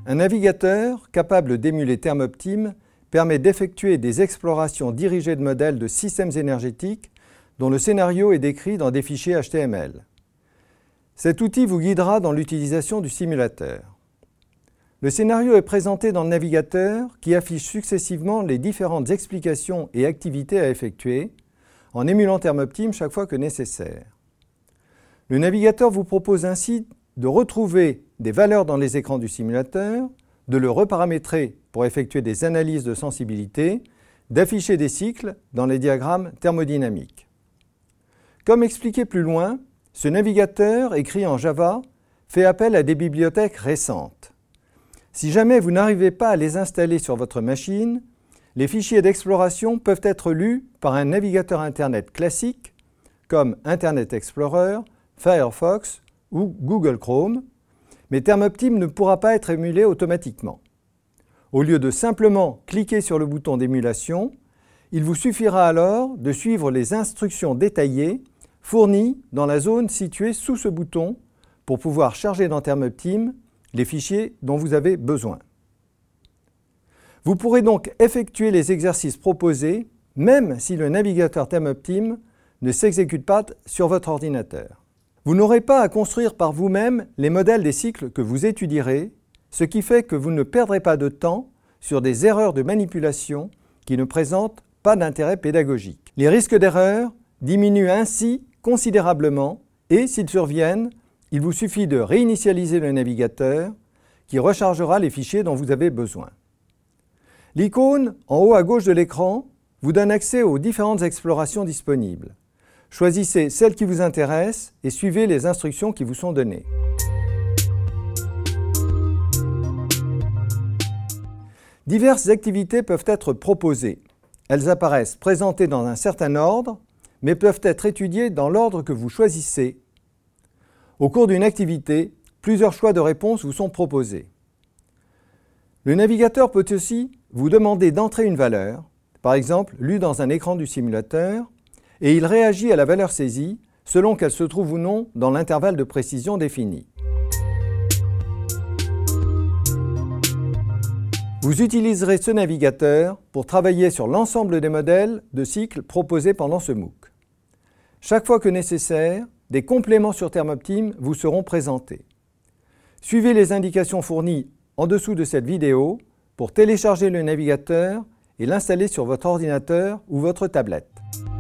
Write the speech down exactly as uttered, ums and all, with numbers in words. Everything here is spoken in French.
Un navigateur capable d'émuler Thermoptime permet d'effectuer des explorations dirigées de modèles de systèmes énergétiques dont le scénario est décrit dans des fichiers H T M L. Cet outil vous guidera dans l'utilisation du simulateur. Le scénario est présenté dans le navigateur qui affiche successivement les différentes explications et activités à effectuer en émulant Thermoptime chaque fois que nécessaire. Le navigateur vous propose ainsi de retrouver des valeurs dans les écrans du simulateur, de le reparamétrer pour effectuer des analyses de sensibilité, d'afficher des cycles dans les diagrammes thermodynamiques. Comme expliqué plus loin, ce navigateur, écrit en Java, fait appel à des bibliothèques récentes. Si jamais vous n'arrivez pas à les installer sur votre machine, les fichiers d'exploration peuvent être lus par un navigateur Internet classique, comme Internet Explorer, Firefox ou Google Chrome, mais Thermoptime ne pourra pas être émulé automatiquement. Au lieu de simplement cliquer sur le bouton d'émulation, il vous suffira alors de suivre les instructions détaillées fournies dans la zone située sous ce bouton pour pouvoir charger dans Thermoptime les fichiers dont vous avez besoin. Vous pourrez donc effectuer les exercices proposés même si le navigateur Thermoptime ne s'exécute pas sur votre ordinateur. Vous n'aurez pas à construire par vous-même les modèles des cycles que vous étudierez, ce qui fait que vous ne perdrez pas de temps sur des erreurs de manipulation qui ne présentent pas d'intérêt pédagogique. Les risques d'erreur diminuent ainsi considérablement et, s'ils surviennent, il vous suffit de réinitialiser le navigateur qui rechargera les fichiers dont vous avez besoin. L'icône en haut à gauche de l'écran vous donne accès aux différentes explorations disponibles. Choisissez celle qui vous intéresse et suivez les instructions qui vous sont données. Diverses activités peuvent être proposées. Elles apparaissent présentées dans un certain ordre, mais peuvent être étudiées dans l'ordre que vous choisissez. Au cours d'une activité, plusieurs choix de réponse vous sont proposés. Le navigateur peut aussi vous demander d'entrer une valeur, par exemple lue dans un écran du simulateur, et il réagit à la valeur saisie selon qu'elle se trouve ou non dans l'intervalle de précision défini. Vous utiliserez ce navigateur pour travailler sur l'ensemble des modèles de cycles proposés pendant ce MOOC. Chaque fois que nécessaire, des compléments sur Thermoptime vous seront présentés. Suivez les indications fournies en dessous de cette vidéo pour télécharger le navigateur et l'installer sur votre ordinateur ou votre tablette.